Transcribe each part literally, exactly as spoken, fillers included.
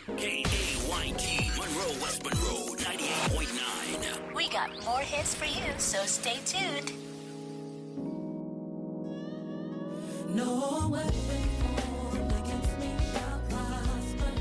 K A Y T, Monroe, West Monroe, ninety-eight point nine. We got more hits for you, so stay tuned. No weapon formed against me shall prosper.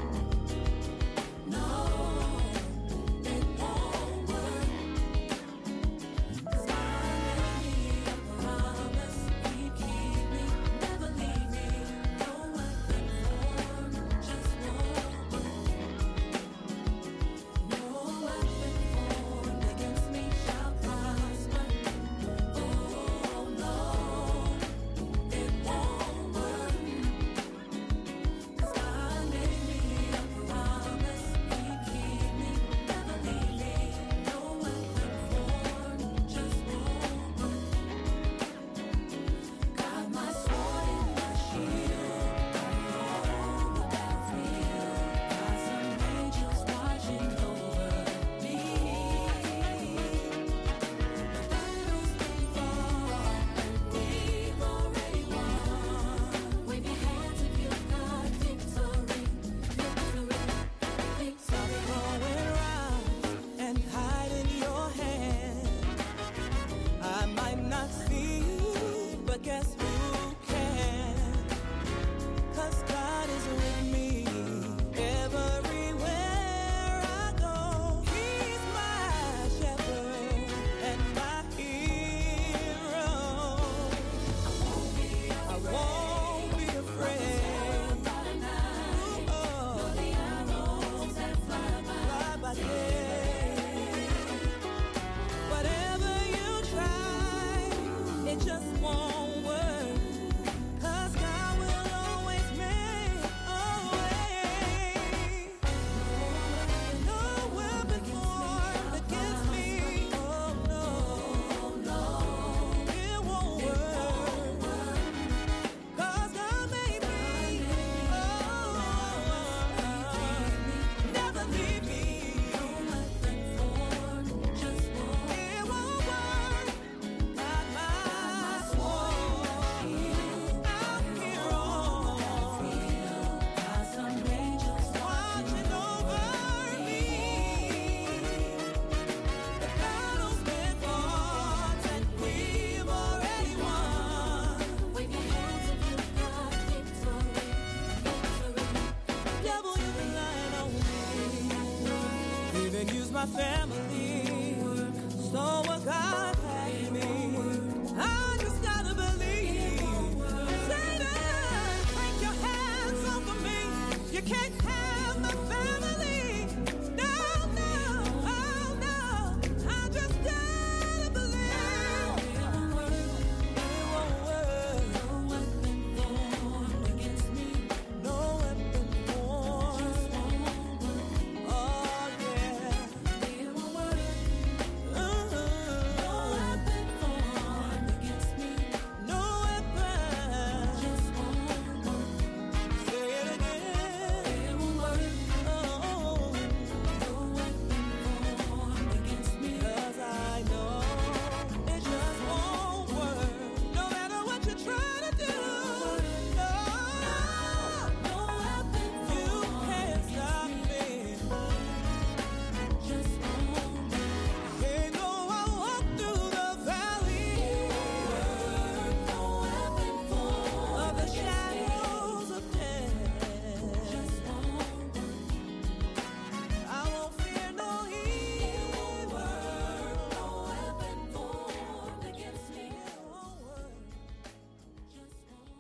No, it won't work. 'Cause God made me a promise. He keep me, never leave me. No weapon formed just won't work. No weapon formed against me shall prosper. Oh no, it won't work. 'Cause God made me a promise. He keep me, never leave me. No weapon formed just won't work. Got my sword and my shield. I know the battlefield. Got some angels watching over me. The battle's been fought, and we've already won. Wave your hands if you've got victory, victory, victory. Going round and hide in your hand. I might not see you, but guess who can? 'Cause God is with me everywhere I go. He's my shepherd and my hero. I won't be afraid. Oh, the arrows that fly by, fly by day. Whatever you try, it just won't work. 'Cause God will always make a way. No weapon formed against me. Oh no, no, it won't work. 'Cause God made me. Oh, never leave me. No weapon formed just won't. It won't work. Got my sword. I'm here on. Got some angels watching over me. The battle's been fought and we've already won. Wave your hands if you've got victory, victory. Devil, you've been lying on me. Even use my family. So what God had me. I just gotta believe. Satan, take your hands off of me. You can't have my family. No, no, oh no. I just gotta believe. It won't work. It won't work. No weapon formed against me. No weapon formed just won't work. Oh yeah. It won't work. Uh-huh. No weapon formed against me. No weapon just won't work. Say it again. It won't work. Oh, no weapon formed against me. 'Cause I know it just won't work. No matter what you try to do. No, no weapon you can't stop me. Just won't work. Hey, though I walk through the valley no weapon formed of the shadows of death. Just won't work. I won't fear no evil. No weapon formed against me. It won't work. Just won't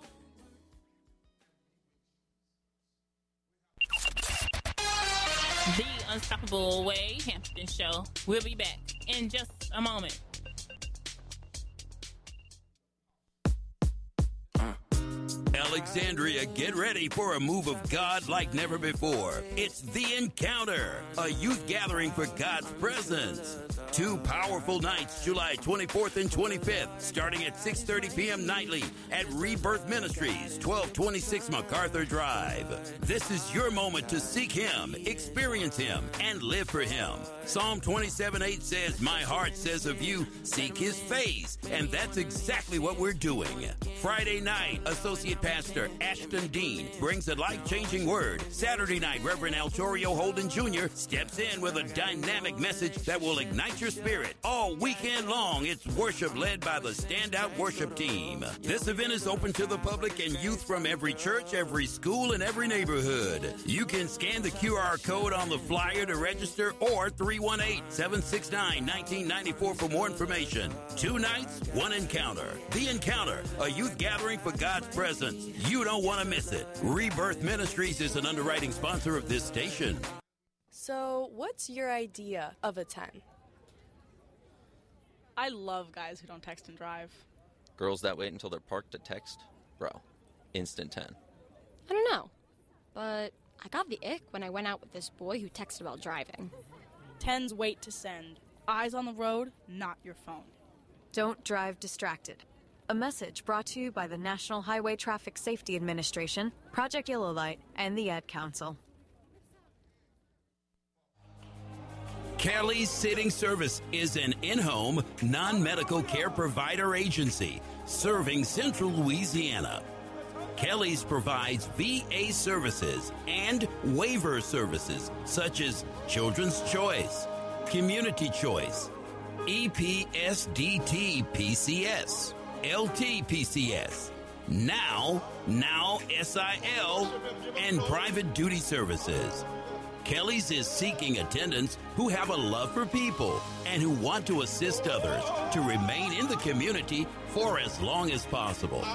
work. The Unstoppable Way Hampton Show. We'll be back in just a moment. Alexandria, get ready for a move of God like never before. It's The Encounter, a youth gathering for God's presence. Two powerful nights, July twenty-fourth and twenty-fifth, starting at six thirty p.m. nightly at Rebirth Ministries, twelve twenty-six MacArthur Drive. This is your moment to seek Him, experience Him, and live for Him. Psalm twenty-seven eight says, "My heart says of you, seek His face." And that's exactly what we're doing. Friday night, Associate Pastor Pastor Ashton Dean brings a life-changing word. Saturday night, Reverend El Torio Holden Junior steps in with a dynamic message that will ignite your spirit. All weekend long, it's worship led by the Standout Worship Team. This event is open to the public and youth from every church, every school, and every neighborhood. You can scan the Q R code on the flyer to register or three one eight, seven six nine, one nine nine four for more information. Two nights, one encounter. The Encounter, a youth gathering for God's presence. You don't want to miss it. Rebirth Ministries is an underwriting sponsor of this station. So, what's your idea of a ten? I love guys who don't text and drive. Girls that wait until they're parked to text? Bro, instant ten. I don't know, but I got the ick when I went out with this boy who texted while driving. Tens wait to send. Eyes on the road, not your phone. Don't drive distracted. A message brought to you by the National Highway Traffic Safety Administration, Project Yellow Light, and the Ad Council. Kelly's Sitting Service is an in-home, non-medical care provider agency serving Central Louisiana. Kelly's provides V A services and waiver services such as Children's Choice, Community Choice, E P S D T P C S, L T P C S, Now, Now S I L, and Private Duty Services. Kelly's is seeking attendants who have a love for people and who want to assist others to remain in the community for as long as possible.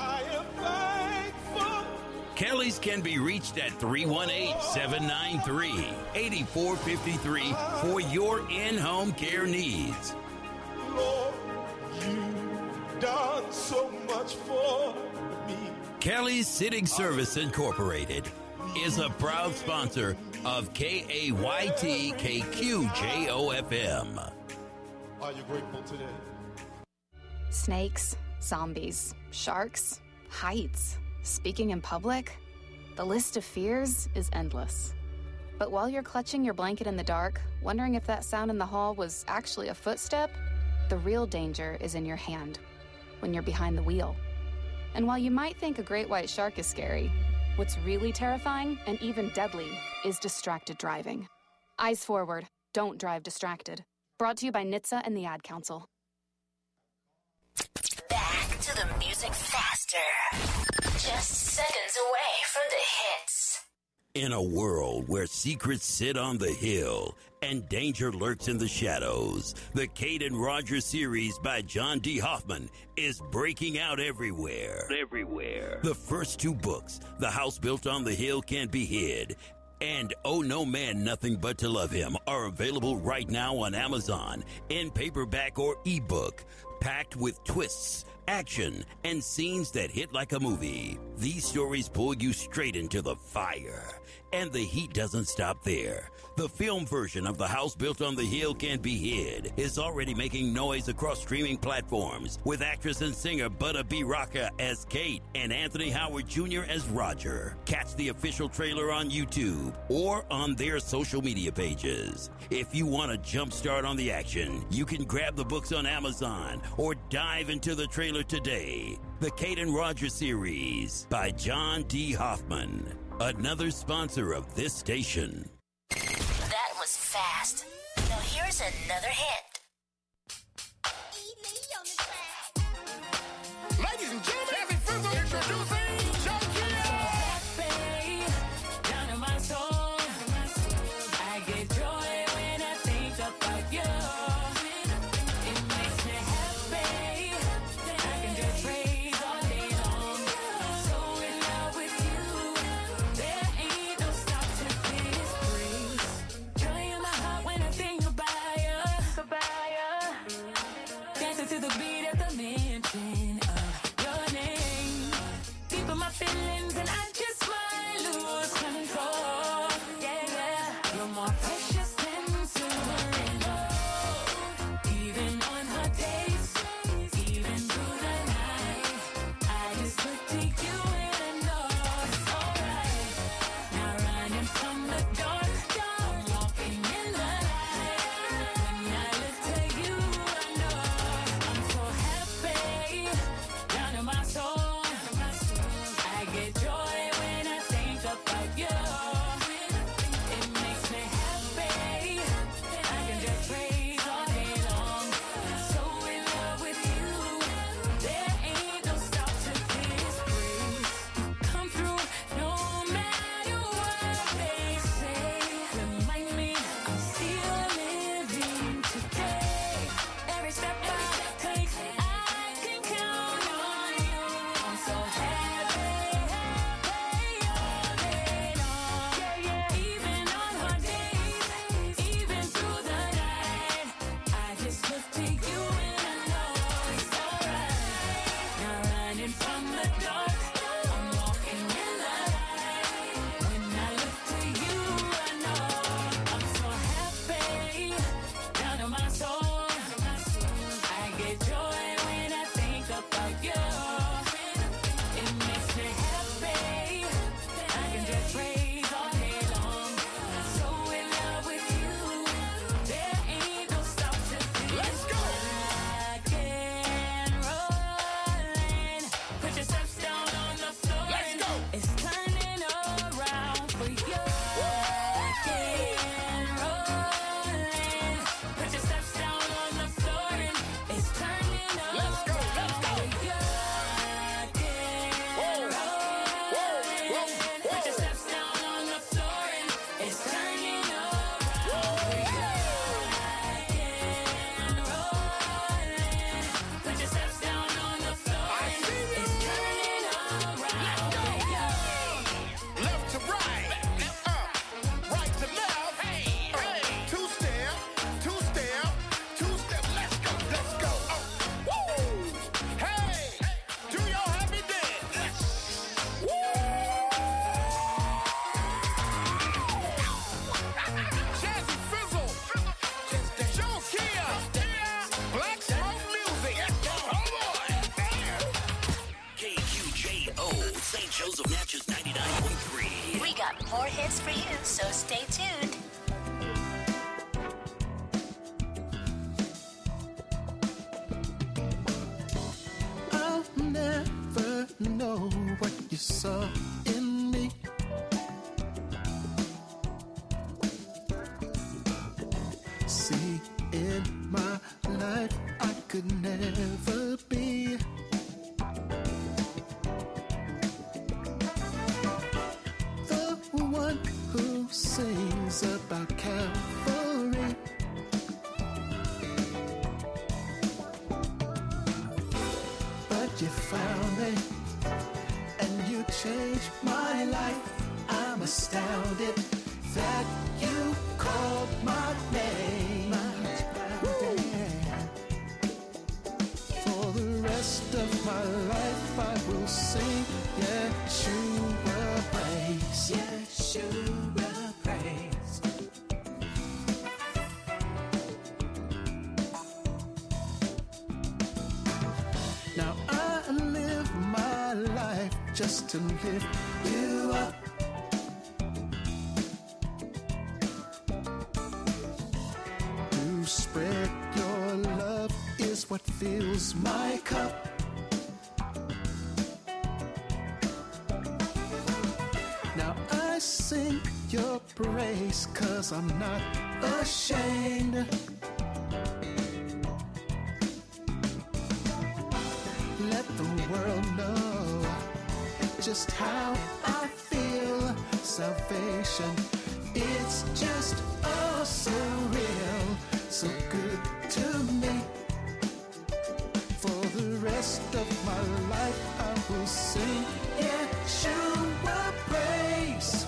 Kelly's can be reached at three one eight, seven nine three, eight four five three for your in-home care needs. Lord, you done so much for me. Kelly's Sitting Service Incorporated is a proud sponsor of K A Y T K Q J O F M. Are you grateful today? Snakes, zombies, sharks, heights, speaking in public. The list of fears is endless. But while you're clutching your blanket in the dark, wondering if that sound in the hall was actually a footstep, the real danger is in your hand, when you're behind the wheel. And while you might think a great white shark is scary, what's really terrifying and even deadly is distracted driving. Eyes forward, don't drive distracted. Brought to you by N H T S A and the Ad Council. Back to the music faster. Just seconds away from the hits. In a world where secrets sit on the hill and danger lurks in the shadows, the Kate and Roger series by John D. Hoffman is breaking out everywhere. Everywhere. The first two books, The House Built on the Hill Can't Be Hid, and Oh No Man Nothing But to Love Him, are available right now on Amazon in paperback or ebook, packed with twists, action, and scenes that hit like a movie. These stories pull you straight into the fire. And the heat doesn't stop there. The film version of The House Built on the Hill Can't Be Hid is already making noise across streaming platforms, with actress and singer Butta B. Rocca as Kate and Anthony Howard Junior as Roger. Catch the official trailer on YouTube or on their social media pages. If you want a jump start on the action, you can grab the books on Amazon or dive into the trailer today. The Kate and Roger series by John D. Hoffman, another sponsor of this station. That was fast. Now here's another hit. Ladies and gentlemen, Jazzy Fizzle introducing Shakira. Down in my soul, I get joy when I think about you. It makes me happy. I can just praise all day long. So in love with you, there ain't no stop to this breeze. Joy in my heart when I think about you. got more hits for you, so stay tuned. I'll never know what you saw in me. See, in my life, I could never be the one who sings about Calvary. But you found me, and you changed my life. I'm astounded that you called my name. Woo. For the rest of my life I will sing Yeshua praise. Yeshua praise. Now I live my life just to lift you up. To spread your love is what fills my cup. Now I sing your praise 'cause I'm not ashamed. Let the world know just how I feel. Salvation, it's just oh so real, so good to me. For the rest of my life I will sing Yeshua praise.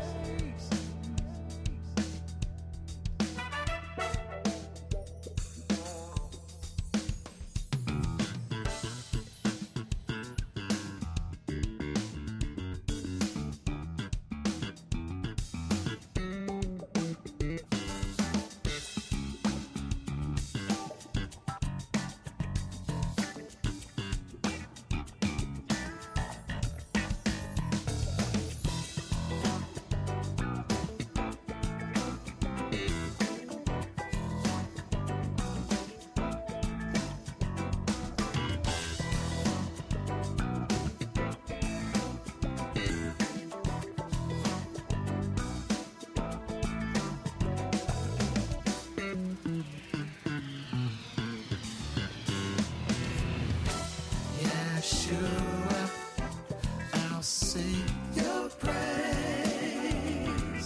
Yeshua, I'll sing your praise.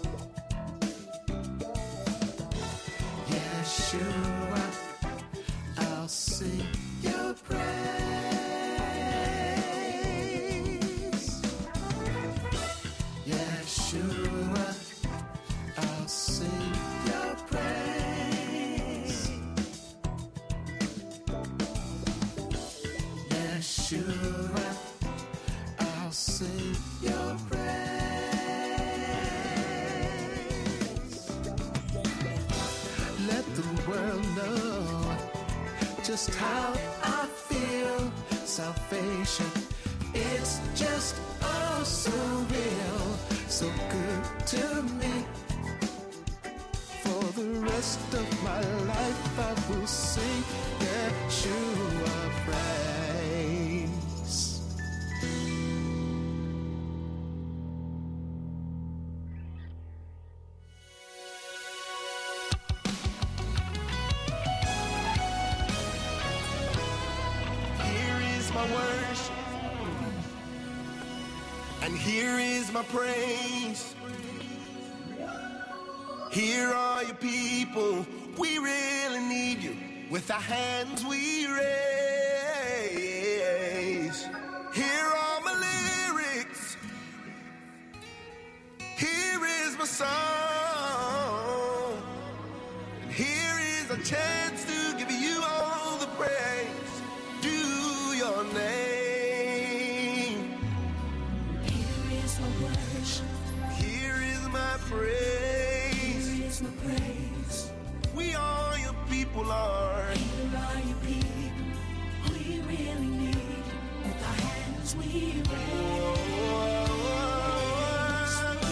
Yeshua, I'll sing your praise. Yeshua, I'll sing your praise. Yeshua, I'll sing your praise. Let the world know just how I feel. Salvation, it's just oh so real, so good to me. For the rest of my life I will sing Yeshua praise. Here is my worship, and here is my praise. Here are your people, we really need you. With our hands we raise. Here are my lyrics, here is my song, and here is a chance to give you all the praise due your name. Here is my worship. Here is my praise. Here is my praise. We are your people, Lord. Here are your people. We really need you. With our hands we raise.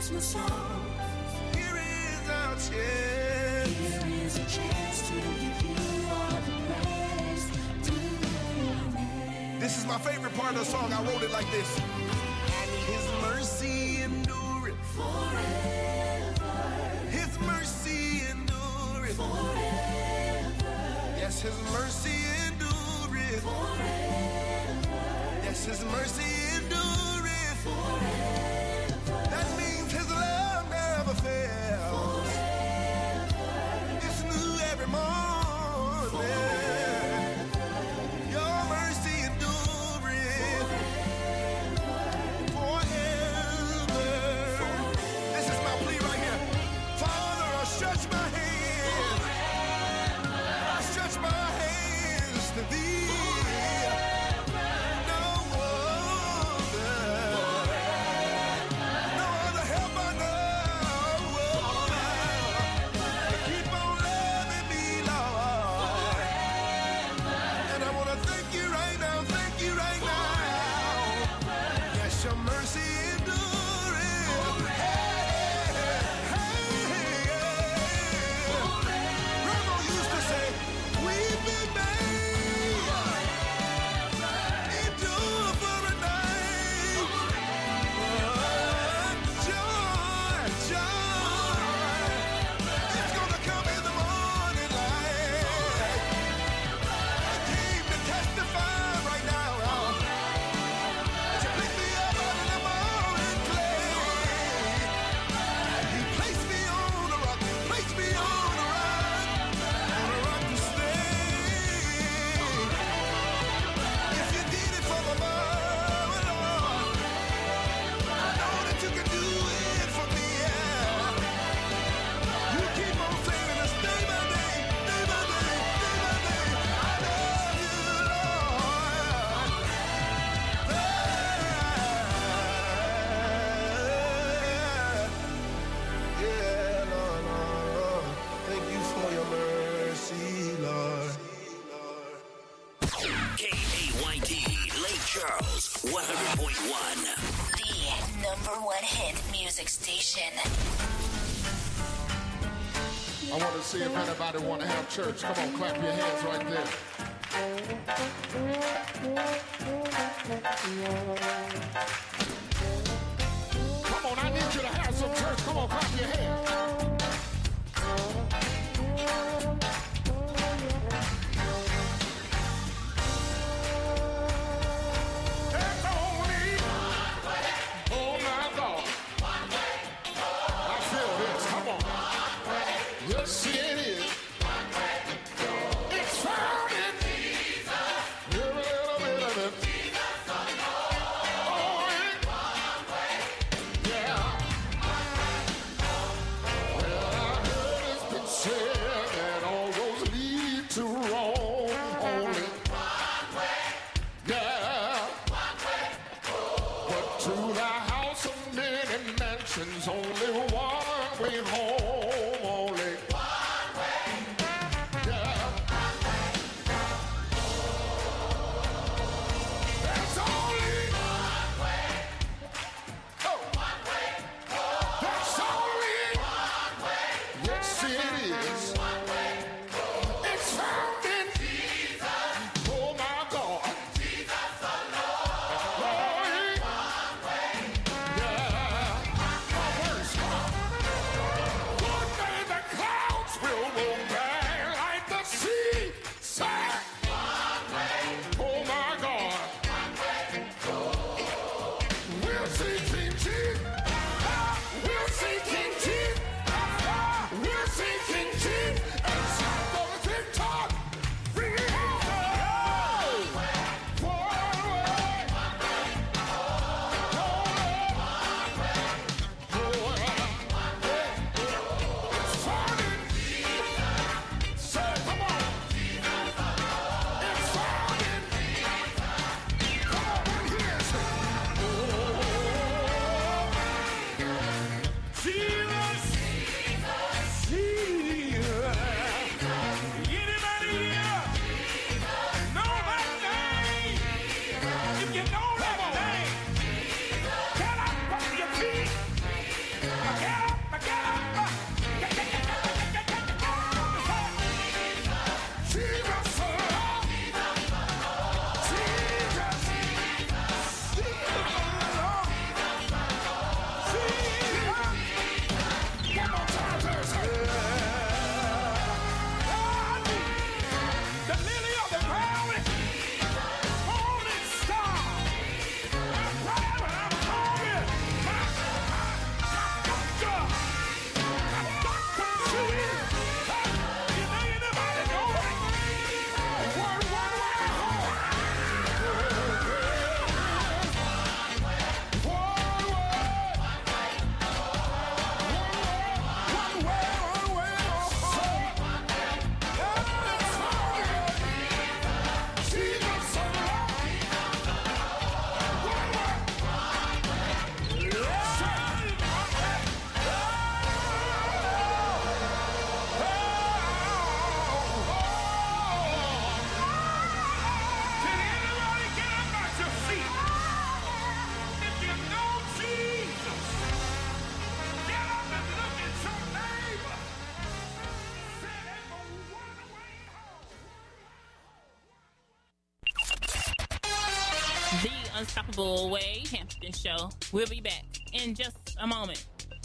Christmas song. Here is our chance. Here is a chance to give you all the praise. Do your name. This is my favorite part of the song. I wrote it like this. And his mercy endureth forever. His mercy endureth forever. Yes, his mercy endureth forever. Yes, his mercy endureth forever. That means his love never fails. It's new every morning. Your mercy endureth forever. This is my plea right here. Father, I stretch my hands. I stretch my hands to thee. No other, no other help I know. Keep on loving me, Lord. And I want to thank you right now, thank you right now. Yes, your mercy endureth. Hey, hey, hey. Grandma used to say, we've been made endure for a night. Joy, joy. It's gonna come in the morning light. I came to testify right now. To pick me up out of the morning clay. He placed me on a rock, placed me on a rock, on a rock to stay. If you did it for the Lord, I know that you can do it for me. Yeah. You keep on saying this day by day, day by day, day by day. I love you, Lord. Yeah, Lord, Lord, Lord. Thank you for your mercy, Lord. K A Y T, Lake Charles, one hundred point one. The number one hit music station. I want to see if anybody want to have church. Come on, clap your hands right there. Come on, I need you to have some church. Come on, clap your hands. There's only one way. Oh my God. I feel this. Come on. Yes, it is. It's found in Jesus. Give it a little bit of it. Only one way. Yeah. Well, I heard it's been said that all roads lead to Rome. Only one way. Yeah. But to the house of many mansions, only one way home. Only one way. Yeah. There's only one way. Oh. One way. There's only one way. Yes, it is. One way. It's found in Jesus. Oh my God. Jesus the Lord. Only one way. Yeah. My verse, come on. Unstoppable Wade Hampton Show. We'll be back in just a moment.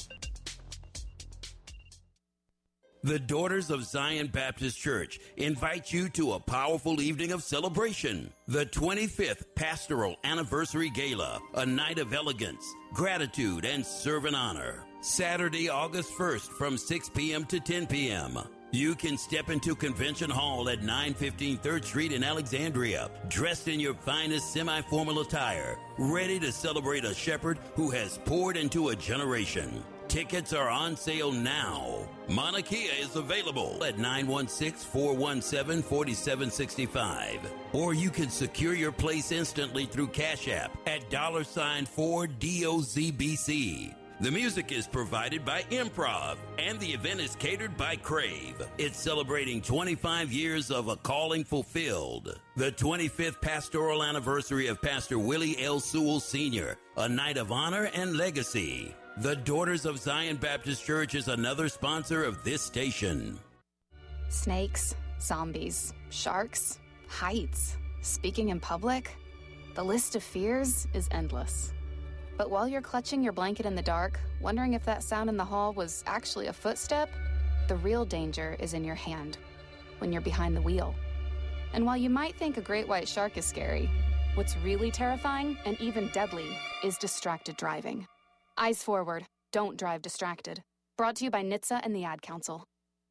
The Daughters of Zion Baptist Church invite you to a powerful evening of celebration. The twenty-fifth Pastoral Anniversary Gala, a night of elegance, gratitude, and servant honor. Saturday, August first from six p.m. to ten p.m. You can step into Convention Hall at nine fifteen third Street in Alexandria, dressed in your finest semi-formal attire, ready to celebrate a shepherd who has poured into a generation. Tickets are on sale now. Mauna Kea is available at nine one six, four one seven, four seven six five. Or you can secure your place instantly through Cash App at dollar sign four D O Z B C. The music is provided by Improv, and the event is catered by Crave. It's celebrating twenty-five years of a calling fulfilled. The twenty-fifth pastoral anniversary of Pastor Willie L. Sewell Senior, a night of honor and legacy. The Daughters of Zion Baptist Church is another sponsor of this station. Snakes, zombies, sharks, heights, speaking in public. The list of fears is endless. But while you're clutching your blanket in the dark, wondering if that sound in the hall was actually a footstep, the real danger is in your hand, when you're behind the wheel. And while you might think a great white shark is scary, what's really terrifying and even deadly is distracted driving. Eyes forward, don't drive distracted. Brought to you by N H T S A and the Ad Council.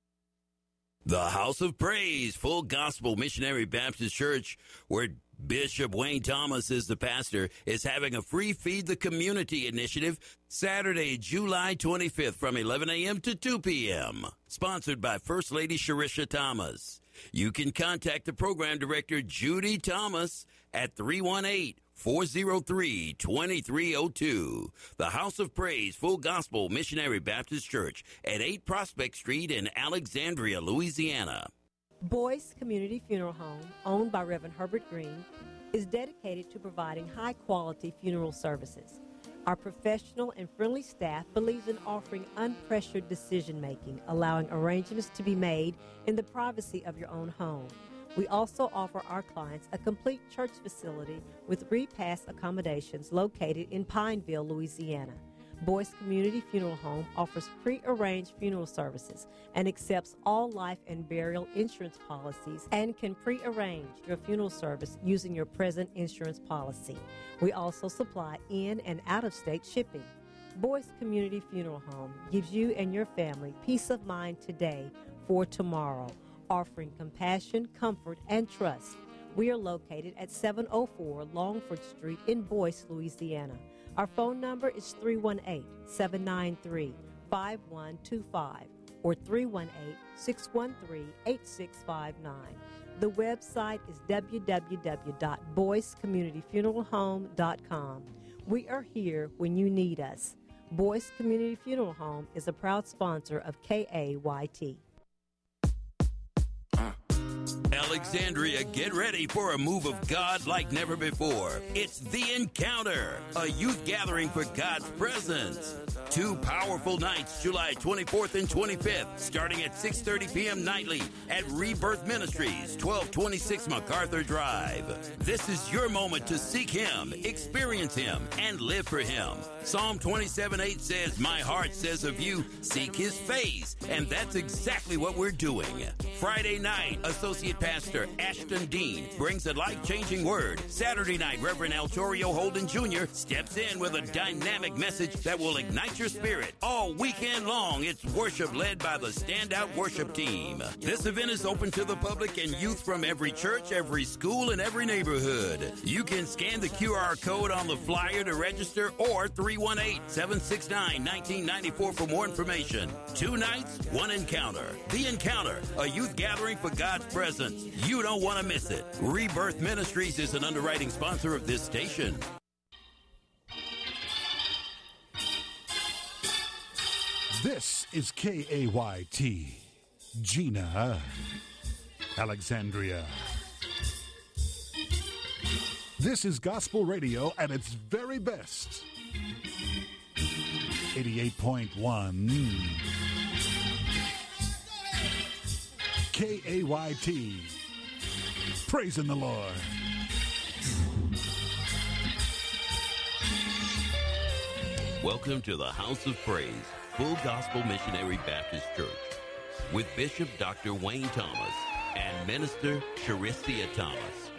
The House of Praise, Full Gospel Missionary Baptist Church, where Bishop Wayne Thomas is the pastor, is having a free Feed the Community initiative Saturday, July twenty-fifth from eleven a.m. to two p.m. Sponsored by First Lady Sharisha Thomas. You can contact the program director, Judy Thomas, at three one eight, four oh three, two three oh two. The House of Praise Full Gospel Missionary Baptist Church at eight Prospect Street in Alexandria, Louisiana. Boyce Community Funeral Home, owned by Reverend Herbert Green, is dedicated to providing high-quality funeral services. Our professional and friendly staff believes in offering unpressured decision-making, allowing arrangements to be made in the privacy of your own home. We also offer our clients a complete church facility with repass accommodations located in Pineville, Louisiana. Boyce Community Funeral Home offers pre-arranged funeral services and accepts all life and burial insurance policies and can pre-arrange your funeral service using your present insurance policy. We also supply in- and out-of-state shipping. Boyce Community Funeral Home gives you and your family peace of mind today for tomorrow, offering compassion, comfort, and trust. We are located at seven oh four Longford Street in Boyce, Louisiana. Our phone number is three one eight, seven nine three, five one two five or three one eight, six one three, eight six five nine. The website is w w w dot boyce community funeral home dot com. We are here when you need us. Boyce Community Funeral Home is a proud sponsor of K A Y T. Alexandria, get ready for a move of God like never before. It's The Encounter, a youth gathering for God's presence. Two powerful nights, July twenty-fourth and twenty-fifth, starting at six thirty p.m. nightly at Rebirth Ministries, twelve twenty-six MacArthur Drive. This is your moment to seek Him, experience Him, and live for Him. Psalm twenty-seven eight says, "My heart says of you, seek His face." And that's exactly what we're doing. Friday night, Associate Pastor Ashton Dean brings a life-changing word. Saturday night, Reverend El Torio Holden Junior steps in with a dynamic message that will ignite your spirit. All weekend long, it's worship led by the Standout Worship Team. This event is open to the public and youth from every church, every school, and every neighborhood. You can scan the Q R code on the flyer to register or three one eight, seven six nine, one nine nine four for more information. Two nights, one encounter. The Encounter, a youth gathering for God's presence. You don't want to miss it. Rebirth Ministries is an underwriting sponsor of this station. This is K A Y T, Gina, Alexandria. This is gospel radio at its very best. eighty-eight point one K A Y T, praising the Lord. Welcome to the House of Praise, Full Gospel Missionary Baptist Church, with Bishop Doctor Wayne Thomas and Minister Charisia Thomas.